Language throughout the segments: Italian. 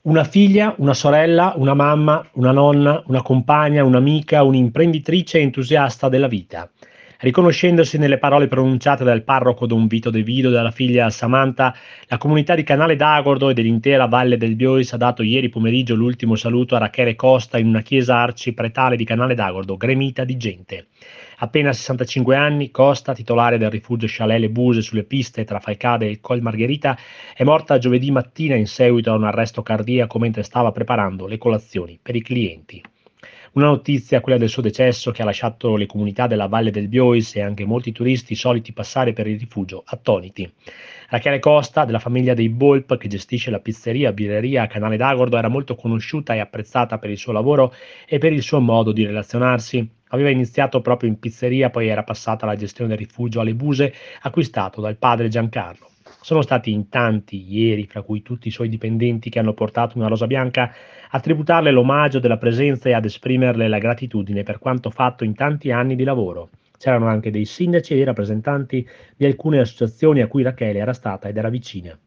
Una figlia, una sorella, una mamma, una nonna, una compagna, un'amica, un'imprenditrice entusiasta della vita. Riconoscendosi nelle parole pronunciate dal parroco Don Vito De Vido e dalla figlia Samantha, la comunità di Canale d'Agordo e dell'intera Valle del Biois ha dato ieri pomeriggio l'ultimo saluto a Rachele Costa in una chiesa arcipretale di Canale d'Agordo, gremita di gente. Appena 65 anni, Costa, titolare del rifugio Chalet Le Buse sulle piste tra Falcade e il Col Margherita, è morta giovedì mattina in seguito a un arresto cardiaco mentre stava preparando le colazioni per i clienti. Una notizia, quella del suo decesso, che ha lasciato le comunità della Valle del Biois e anche molti turisti soliti passare per il rifugio attoniti. Rachele Costa, della famiglia dei Bolp, che gestisce la pizzeria birreria a Canale d'Agordo, era molto conosciuta e apprezzata per il suo lavoro e per il suo modo di relazionarsi. Aveva iniziato proprio in pizzeria, poi era passata alla gestione del rifugio alle Buse, acquistato dal padre Giancarlo. Sono stati in tanti ieri, fra cui tutti i suoi dipendenti, che hanno portato una rosa bianca a tributarle l'omaggio della presenza e ad esprimerle la gratitudine per quanto fatto in tanti anni di lavoro. C'erano anche dei sindaci e dei rappresentanti di alcune associazioni a cui Rachele era stata ed era vicina.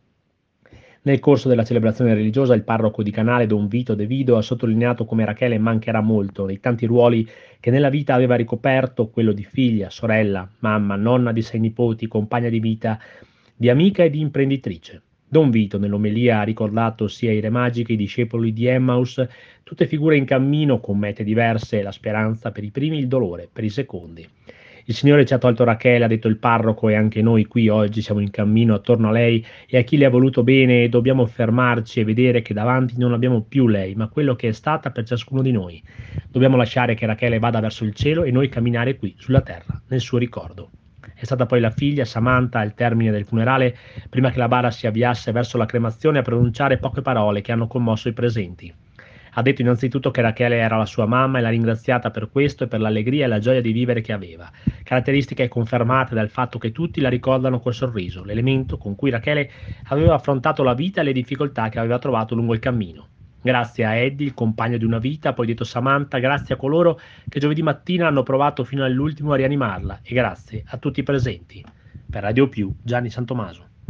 Nel corso della celebrazione religiosa il parroco di Canale Don Vito De Vido ha sottolineato come Rachele mancherà molto nei tanti ruoli che nella vita aveva ricoperto, quello di figlia, sorella, mamma, nonna di 6 nipoti, compagna di vita, di amica e di imprenditrice. Don Vito nell'omelia ha ricordato sia i Re Magi che i discepoli di Emmaus, tutte figure in cammino con mete diverse, la speranza per i primi, il dolore per i secondi. Il Signore ci ha tolto Rachele, ha detto il parroco, e anche noi qui oggi siamo in cammino attorno a lei e a chi le ha voluto bene, e dobbiamo fermarci e vedere che davanti non abbiamo più lei, ma quello che è stata per ciascuno di noi. Dobbiamo lasciare che Rachele vada verso il cielo e noi camminare qui sulla terra, nel suo ricordo. È stata poi la figlia Samantha, al termine del funerale, prima che la bara si avviasse verso la cremazione, a pronunciare poche parole che hanno commosso i presenti. Ha detto innanzitutto che Rachele era la sua mamma e l'ha ringraziata per questo e per l'allegria e la gioia di vivere che aveva, caratteristiche confermate dal fatto che tutti la ricordano col sorriso, l'elemento con cui Rachele aveva affrontato la vita e le difficoltà che aveva trovato lungo il cammino. Grazie a Eddie, il compagno di una vita, poi detto Samantha, grazie a coloro che giovedì mattina hanno provato fino all'ultimo a rianimarla e grazie a tutti i presenti. Per Radio Più, Gianni Santomaso.